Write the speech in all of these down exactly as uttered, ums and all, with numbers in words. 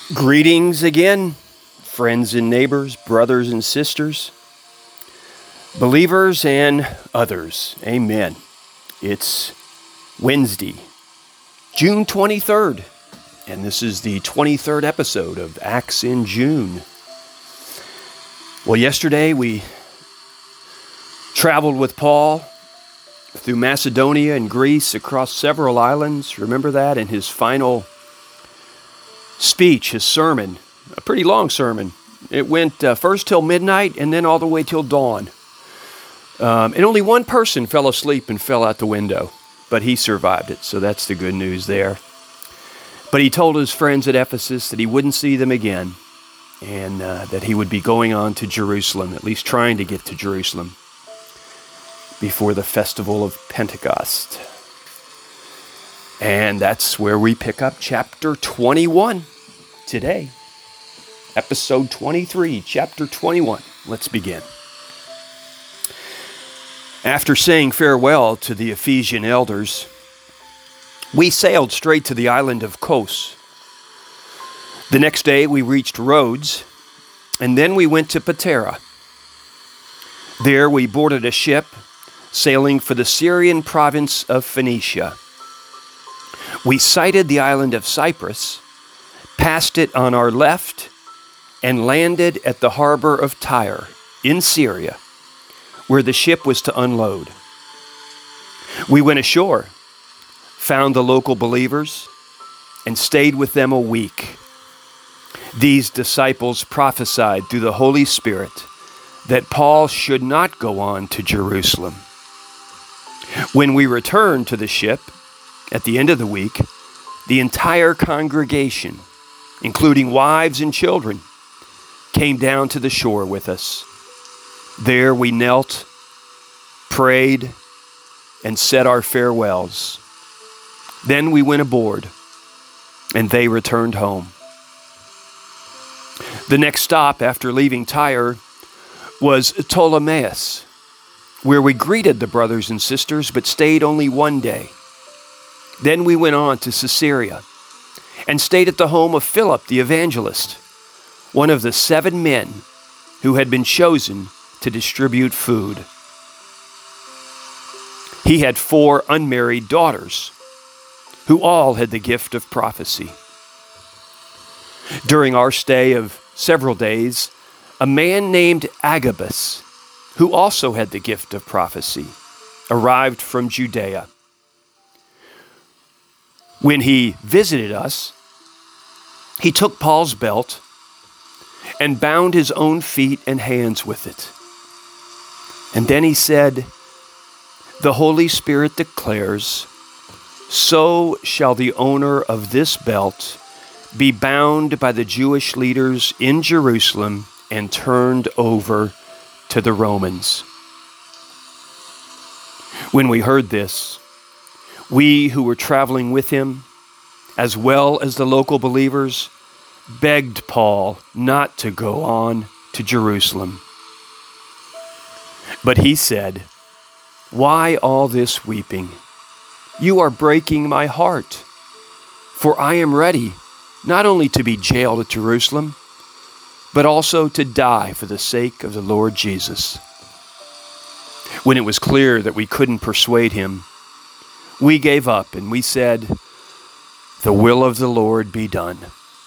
Greetings again, friends and neighbors, brothers and sisters, believers and others. Amen. It's Wednesday, June twenty-third, and this is the twenty-third episode of Acts in June. Well, yesterday we traveled with Paul through Macedonia and Greece across several islands. Remember that in his final speech, his sermon, a pretty long sermon. It went uh, first till midnight and then all the way till dawn. Um, and only one person fell asleep and fell out the window, but he survived it, so that's the good news there. But he told his friends at Ephesus that he wouldn't see them again and uh, that he would be going on to Jerusalem, at least trying to get to Jerusalem before the festival of Pentecost. And that's where we pick up chapter twenty-one today. Episode twenty-three, chapter twenty-one. Let's begin. After saying farewell to the Ephesian elders, we sailed straight to the island of Kos. The next day we reached Rhodes, and then we went to Patara. There we boarded a ship sailing for the Syrian province of Phoenicia. We sighted the island of Cyprus, passed it on our left, and landed at the harbor of Tyre in Syria, where the ship was to unload. We went ashore, found the local believers, and stayed with them a week. These disciples prophesied through the Holy Spirit that Paul should not go on to Jerusalem. When we returned to the ship, at the end of the week, the entire congregation, including wives and children, came down to the shore with us. There we knelt, prayed, and said our farewells. Then we went aboard, and they returned home. The next stop after leaving Tyre was Ptolemais, where we greeted the brothers and sisters, but stayed only one day. Then we went on to Caesarea and stayed at the home of Philip the evangelist, one of the seven men who had been chosen to distribute food. He had four unmarried daughters who all had the gift of prophecy. During our stay of several days, a man named Agabus, who also had the gift of prophecy, arrived from Judea. When he visited us, he took Paul's belt and bound his own feet and hands with it. And then he said, "The Holy Spirit declares, so shall the owner of this belt be bound by the Jewish leaders in Jerusalem and turned over to the Romans." When we heard this, we who were traveling with him, as well as the local believers, begged Paul not to go on to Jerusalem. But he said, "Why all this weeping? You are breaking my heart, for I am ready not only to be jailed at Jerusalem, but also to die for the sake of the Lord Jesus." When it was clear that we couldn't persuade him, we gave up and we said, "The will of the Lord be done."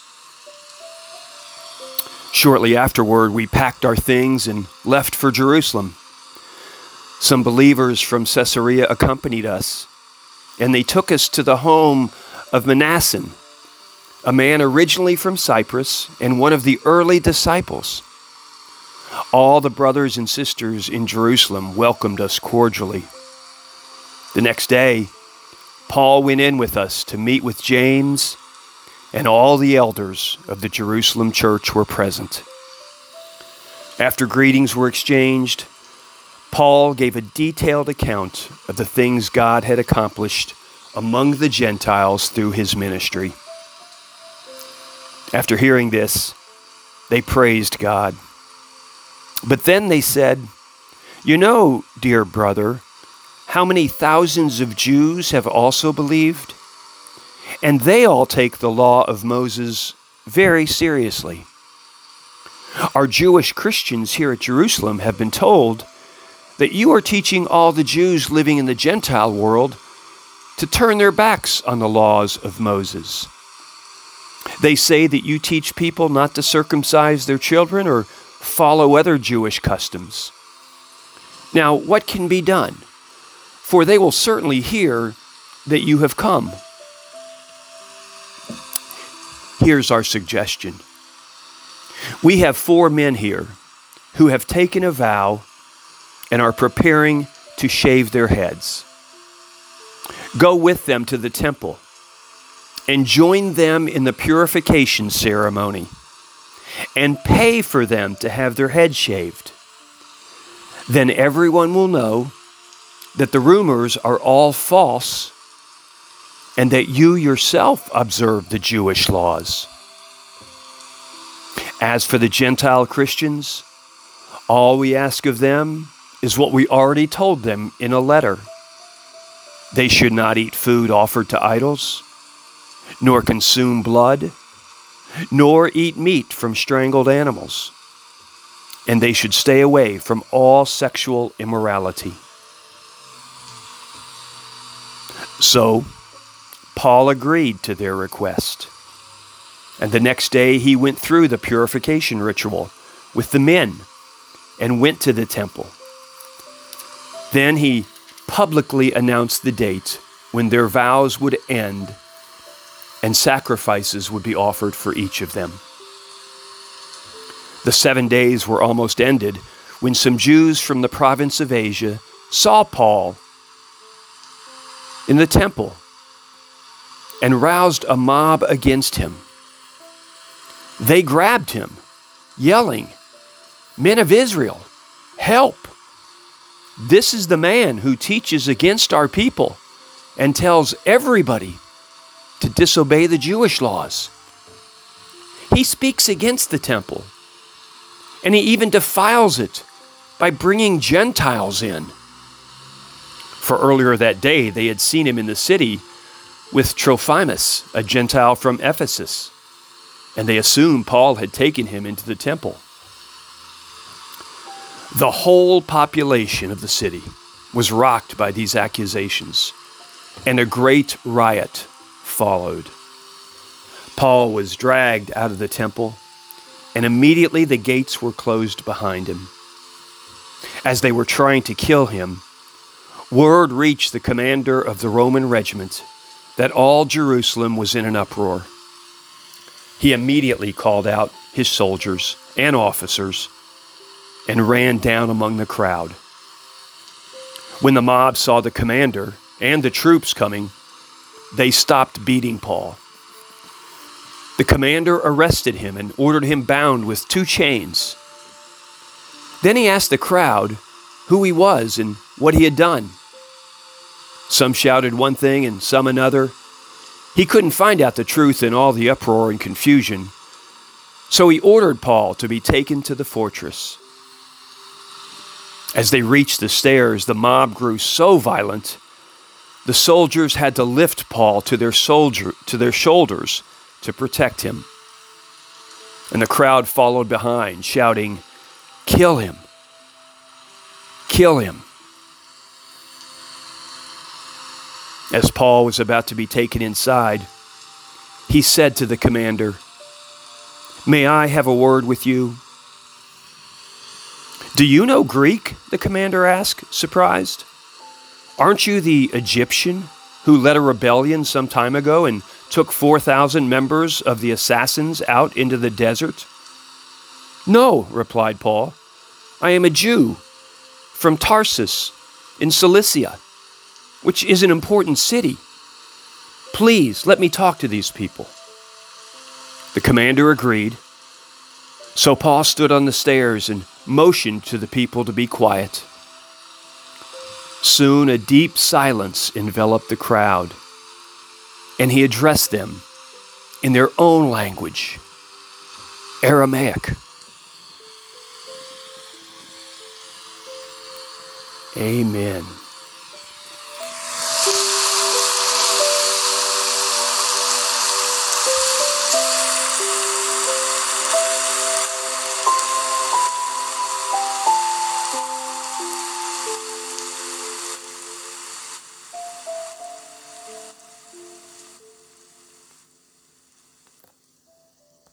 Shortly afterward, we packed our things and left for Jerusalem. Some believers from Caesarea accompanied us, and they took us to the home of Mnason, a man originally from Cyprus and one of the early disciples. All the brothers and sisters in Jerusalem welcomed us cordially. The next day, Paul went in with us to meet with James, and all the elders of the Jerusalem church were present. After greetings were exchanged, Paul gave a detailed account of the things God had accomplished among the Gentiles through his ministry. After hearing this, they praised God. But then they said, "You know, dear brother, how many thousands of Jews have also believed? And they all take the law of Moses very seriously. Our Jewish Christians here at Jerusalem have been told that you are teaching all the Jews living in the Gentile world to turn their backs on the laws of Moses. They say that you teach people not to circumcise their children or follow other Jewish customs. Now, what can be done? For they will certainly hear that you have come. Here's our suggestion. We have four men here who have taken a vow and are preparing to shave their heads. Go with them to the temple and join them in the purification ceremony and pay for them to have their heads shaved. Then everyone will know that the rumors are all false and that you yourself observe the Jewish laws. As for the Gentile Christians, all we ask of them is what we already told them in a letter. They should not eat food offered to idols, nor consume blood, nor eat meat from strangled animals. And they should stay away from all sexual immorality. So, Paul agreed to their request. And the next day he went through the purification ritual with the men and went to the temple. Then he publicly announced the date when their vows would end and sacrifices would be offered for each of them. The seven days were almost ended when some Jews from the province of Asia saw Paul in the temple and roused a mob against him. They grabbed him, yelling, "Men of Israel, help! This is the man who teaches against our people and tells everybody to disobey the Jewish laws. He speaks against the temple, and he even defiles it by bringing Gentiles in." For earlier that day, they had seen him in the city with Trophimus, a Gentile from Ephesus, and they assumed Paul had taken him into the temple. The whole population of the city was rocked by these accusations, and a great riot followed. Paul was dragged out of the temple, and immediately the gates were closed behind him. As they were trying to kill him, word reached the commander of the Roman regiment that all Jerusalem was in an uproar. He immediately called out his soldiers and officers and ran down among the crowd. When the mob saw the commander and the troops coming, they stopped beating Paul. The commander arrested him and ordered him bound with two chains. Then he asked the crowd who he was and what he had done. Some shouted one thing and some another. He couldn't find out the truth in all the uproar and confusion, so he ordered Paul to be taken to the fortress. As they reached the stairs, the mob grew so violent, the soldiers had to lift Paul to their soldier to their shoulders to protect him. And the crowd followed behind, shouting, "Kill him! Kill him!" As Paul was about to be taken inside, he said to the commander, "May I have a word with you?" "Do you know Greek?" the commander asked, surprised. "Aren't you the Egyptian who led a rebellion some time ago and took four thousand members of the assassins out into the desert?" "No," replied Paul. "I am a Jew from Tarsus in Cilicia, which is an important city. Please let me talk to these people." The commander agreed. So Paul stood on the stairs and motioned to the people to be quiet. Soon a deep silence enveloped the crowd, and he addressed them in their own language, Aramaic. Amen.